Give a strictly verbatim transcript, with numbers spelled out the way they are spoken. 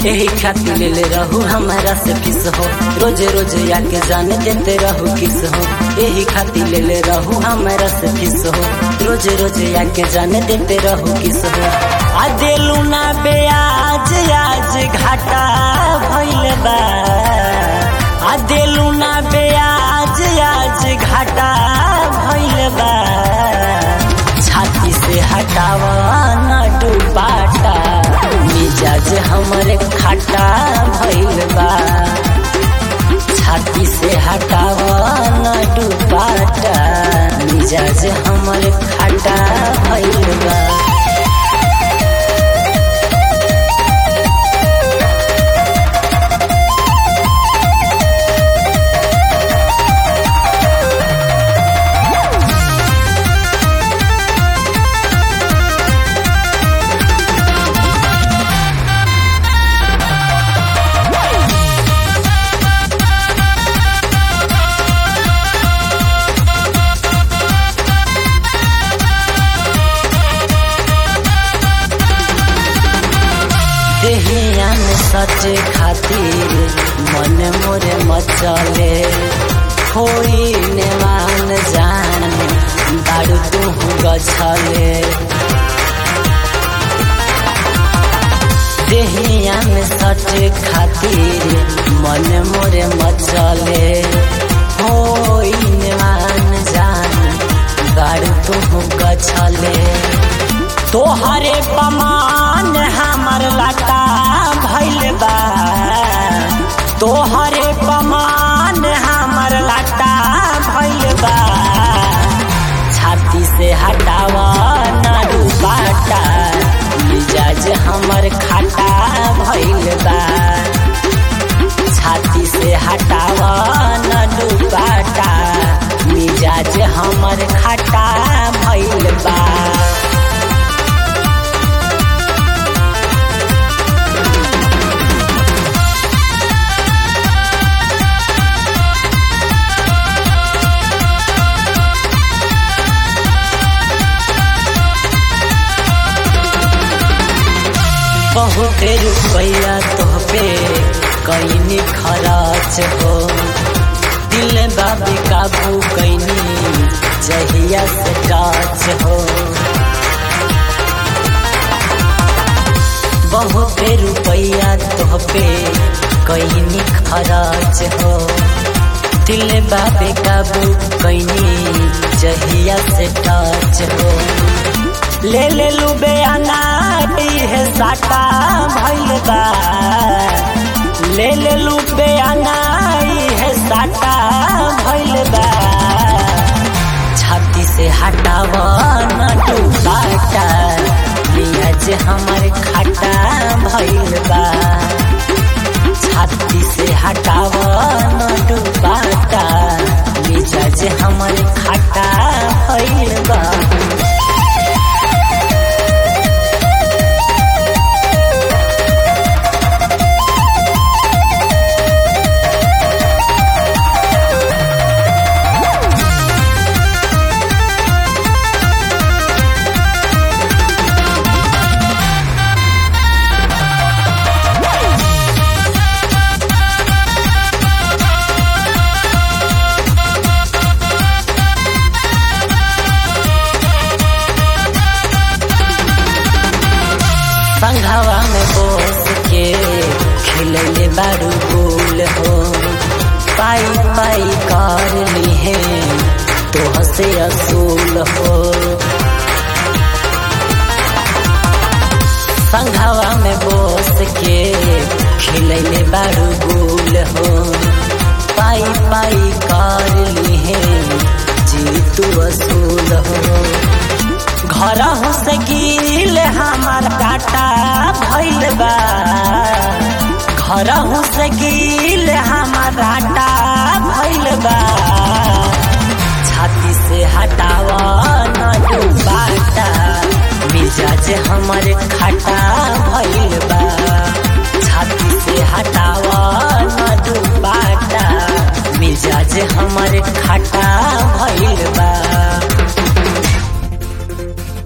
यही खातिर ले ले रहू हमारा से किस हो, रोज रोज आके जाने देते रहू किस हो। यही खातिर ले ले रहू हमारा से किस हो, रोज रोज आके जाने देते रहू किस हो। आ देलू ना ब्याज आज घाटा भइल बा, आ देलू ना ब्याज आज घाटा भइल बा। छाती से हटावा ना डुबाटा, मिजाज हमरे खाटा भइल बा। छाती से हटावा ना डुबाटा, मिजाज हमरे खाटा भइल बा। देहिया में सच खातिर मन मोरे मचले, होई ने मान जान बारू तू गछले। देहिया में सच खातिर मन मोरे मचले, होई ने मान जान बारू तू गछले। तोहरे पमान हमर लाटा भइल बा, तोहरे पमान हमर लाटा भइल बा। छाती से हटावा ना डुबाटा, मिजाज हमर खाटा भइल बा। छाती से हटावा ना डुबाटा, मिजाज हमर खाटा भइल बा। बहुत रुपया तोहपे कैनी खर्च हो, दिल बाबी काबू कैनी जहिया से टच हो। बहुत रुपया तोहपे कैनी खर्च हो, दिल बाबी काबू कैनी जहिया से टच हो। ले ले लू बेआना है साटा भइल बा, ले ले लू बेआना है साटा भइल बा। छाती से हटावा ना डुबाटा, मिजाज हमर खाटा भइल बा। छाती से हटावा ना डुबाटा, मिजाज हमर खाटा भइल बा। संघवा में बोस के खिलले बारू फूल हो, पाई पाई कर ली है तो से असूल हो। संघवा में बोस के खिलले बारू फूल हो, पाई पाई कर ली है जी तू असूल हो। घर हो से गिल हमार काटा भइल बा, घर हो से गिल हमार काटा भइल बा। छाती से हटावा ना डुबाटा, मिजाज हमर खाटा भइल बा। छाती से हटावा ना डुबाटा, मिजाज हमर खाटा भइल बा।